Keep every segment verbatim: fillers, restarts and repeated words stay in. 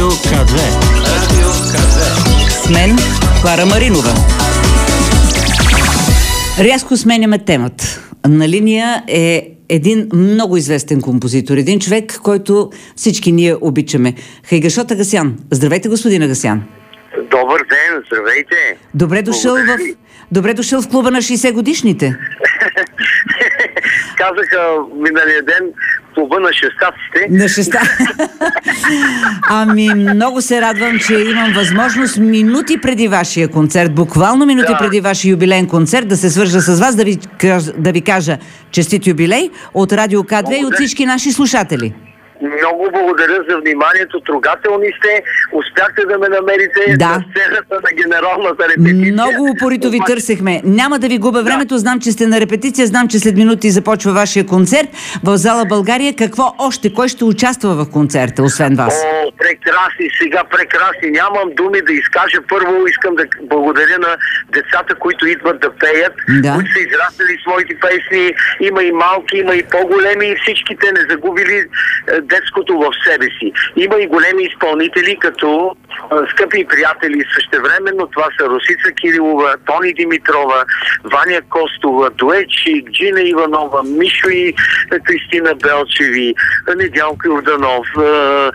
ка две. Радио ка две. С мен Клара Маринова. Рязко сменяме темата. На линия е един много известен композитор. Един човек, който всички ние обичаме. Хайгашот Агасян. Здравейте, господин Агасян. Добър ден, здравейте. Добре дошъл, в, добре дошъл в клуба на шейсет годишните. Казаха миналия ден клуба на шестнадците. На шеста. Ами, много се радвам, че имам възможност минути преди вашия концерт, буквално минути да. преди вашия юбилейен концерт, да се свържа с вас, да ви, да ви кажа честит юбилей от Радио ка две и от всички наши слушатели. Много благодаря за вниманието, трогателни сте, успяхте да ме намерите да. на сцената на генералната репетиция. Много упорито ви търсехме. Няма да ви губя времето, знам, че сте на репетиция, знам, че след минути започва вашия концерт в зала България. Какво още? Кой ще участва в концерта, освен вас? О, прекрасни, сега прекрасни. Нямам думи да изкажа. Първо искам да благодаря на децата, които идват да пеят, да. които са израснали своите песни. Има и малки, има и по-големи и всичките не загубили детското в себе си. Има и големи изпълнители, като а, скъпи приятели същевременно. Това са Росица Кирилова, Тони Димитрова, Ваня Костова, Дуечик, Джина Иванова, Мишо и Кристина Белчеви, Недялко Йорданов. А,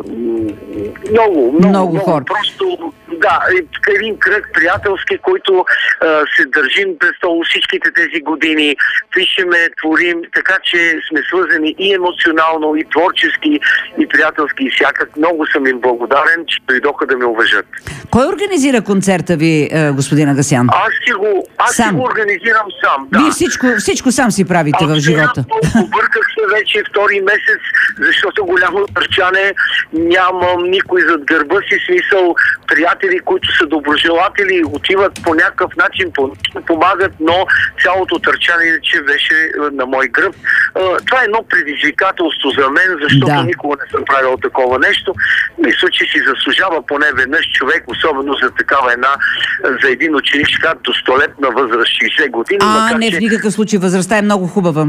много, много, много хора. Просто да, един кръг приятелски, който а, се държим през това всичките тези години. Пишеме, творим, така че сме свързани и емоционално, и творчески, и приятелски, и всякак. Много съм им благодарен, че дойдоха да ме уважат. Кой организира концерта ви, господин Агасян? Аз си го, аз си го организирам сам. Да. Вие всичко, всичко сам си правите аз в живота. Аз обърках се вече втори месец, защото голямо търчане нямам никой зад гърба си, смисъл приятели, които са доброжелатели, отиват по някакъв начин, помагат, но цялото търчане че беше на мой гръб. Това е едно предизвикателство за мен, защото да. никога не съм правил такова нещо. Мисля, че си заслужава поне веднъж човек, особено за такава една, за един ученик, до столетна възраст, шейсет години. А, макар, не, че... в никакъв случай, възрастта е много хубава.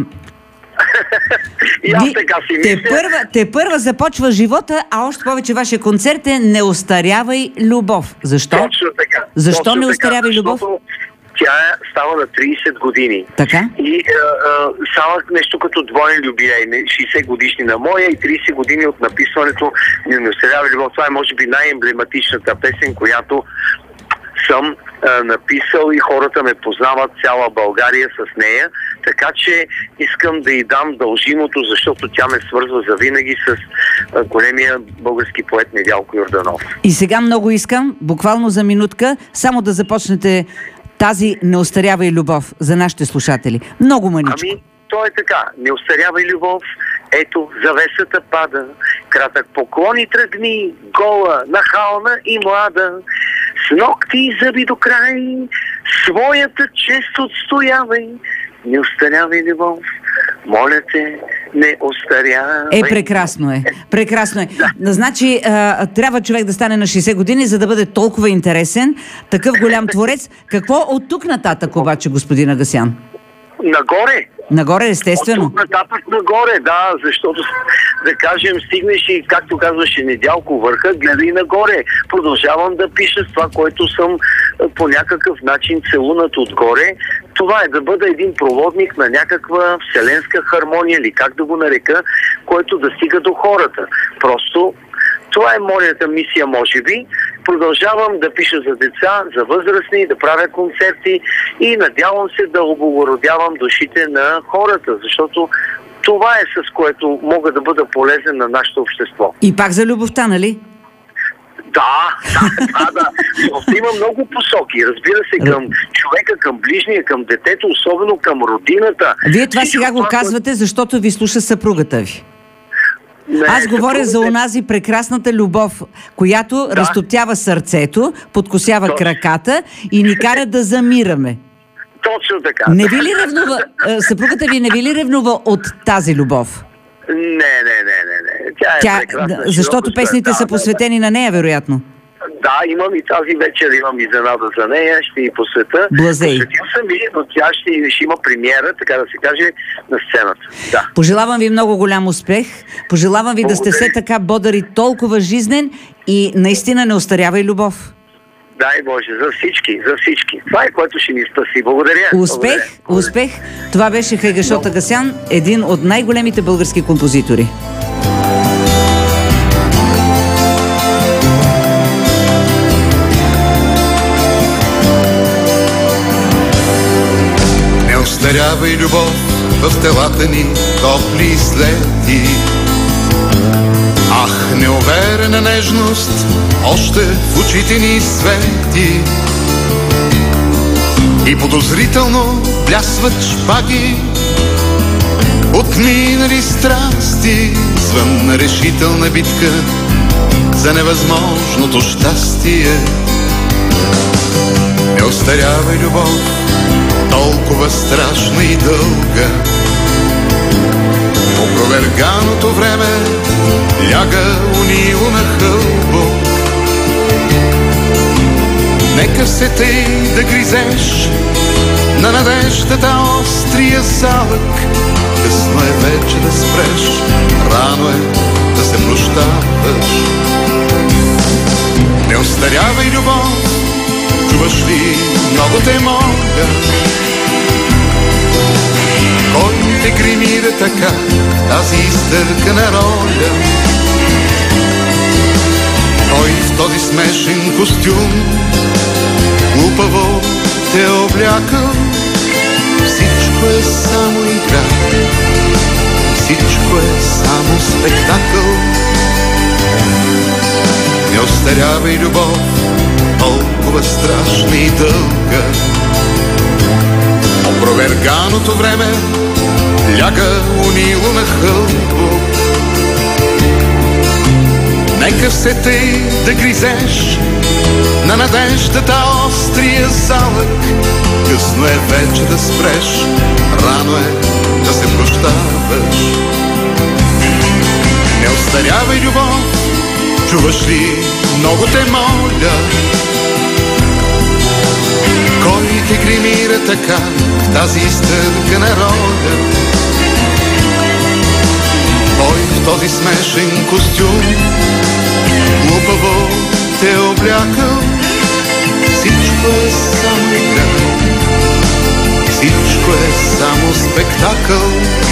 И аз така си те, мисля. първа, те първа започва живота, а още повече вашия концерт е "Не остарявай любов". Защо? Точно така. Защо Точно не остарявай така, любов? Тя става на трийсет години. Така? И става нещо като двоен юбилей, шейсет годишни на моя и трийсет години от написването "Не остарявай любов". Това е може би най-емблематичната песен, която съм а, написал и хората ме познават, цяла България с нея, така че искам да й дам дължимото, защото тя ме свързва завинаги с а, големия български поет Недялко Йорданов. И сега много искам, буквално за минутка, само да започнете тази "Не остарявай любов" за нашите слушатели. Много мъничко. Ами, то е така. Не остарявай любов, ето завесата пада, кратък поклон и тръгни, гола, нахална и млада, с ногти и зъби до край, своята чест отстоявай, не остарявай любов, моля те, не остарявай. Е, прекрасно е. Прекрасно е. Да. Значи, а, трябва човек да стане на шейсет години, за да бъде толкова интересен, такъв голям творец. Какво от тук нататък обаче, господин Агасян? Нагоре. Нагоре, естествено. От тук нататък нагоре, да, защото, да кажем, стигнеш и, както казваше Недялко, върха, гледай нагоре. Продължавам да пиша с това, което съм по някакъв начин целунат отгоре. Това е да бъда един проводник на някаква вселенска хармония, или как да го нарека, който да стига до хората. Просто това е моята мисия, може би. Продължавам да пиша за деца, за възрастни, да правя концерти и надявам се да облагородявам душите на хората, защото това е с което мога да бъда полезен на нашето общество. И пак за любовта, нали? Да, да, да, да. Любовта има много посоки. Разбира се, към човека, към ближния, към детето, особено към родината. Вие това сега го казвате, защото ви слуша съпругата ви. Не, Аз говоря за онази прекрасната любов, която да. разтоптява сърцето, подкосява Точно. краката и ни кара да замираме. Точно така. Не ви ли ревнува, съпругата ви не ви ли ревнува от тази любов? Не, не, не, не, не. Тя е Тя, прекрасна. Защото песните да, са посветени да, на нея, вероятно. Да, имам и тази вечер, имам изненада за нея, ще ни посвета. Блазей. Посветил съм и, но тя ще, ще има премиера, така да се каже, на сцената. Да. Пожелавам ви много голям успех. Пожелавам ви да сте все така бодър и толкова жизнен и наистина не остарява и любов. Дай Боже, за всички, за всички. Това е, което ще ни спаси. Благодаря. Успех, Благодаря. успех. Това беше Хайгашот Агасян, един от най-големите български композитори. Не остарявай любов в телата ни, топли слети. Ах, неуверена нежност, още в очите ни свети. И подозрително блясват шпаги от минали страсти, звън на решителна битка за невъзможното щастие. Не остарявай любов, толкова страшна и дълга. Опроверганото време ляга унило на хълбок. Нека се тъй да гризеш на надеждата острия залък. Късно е вече да спреш, рано е да се прощаваш. Не остарявай любов, чуваш ли, много те моля. Кой те гримира така, тази изтъркана роля? Кой в този смешен костюм глупаво те облякал? Всичко е само игра, всичко е само спектакъл. Не остарявай любов, толкова страшна и дълга. Опроверганото време ляга унило на хълбок. Нека все тъй да гризеш на надеждата острия залък. Късно е вече да спреш, рано е да се прощаваш. Не остарявай любов, чуваш ли, много те моля. Кой те гримира така в тази изтъркана роля? Кой в този смешен костюм глупаво те облякал? Всичко е само игра, всичко е само спектакъл.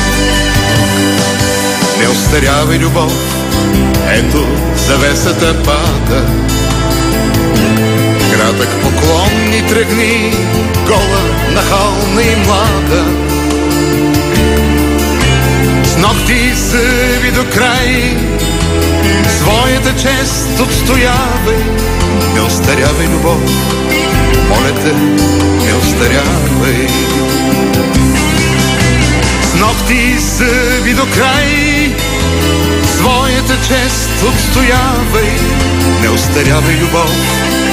Не остарявай любов, ето завесата пада. Кратък поклон ни тръгни, гола, нахална и млада. С ногти зъби до край, своята чест отстоявай. Не остарявай любов, моля те, не остарявай. С ногти зъби до край, своята чест отстоявай. Не остарявай любов,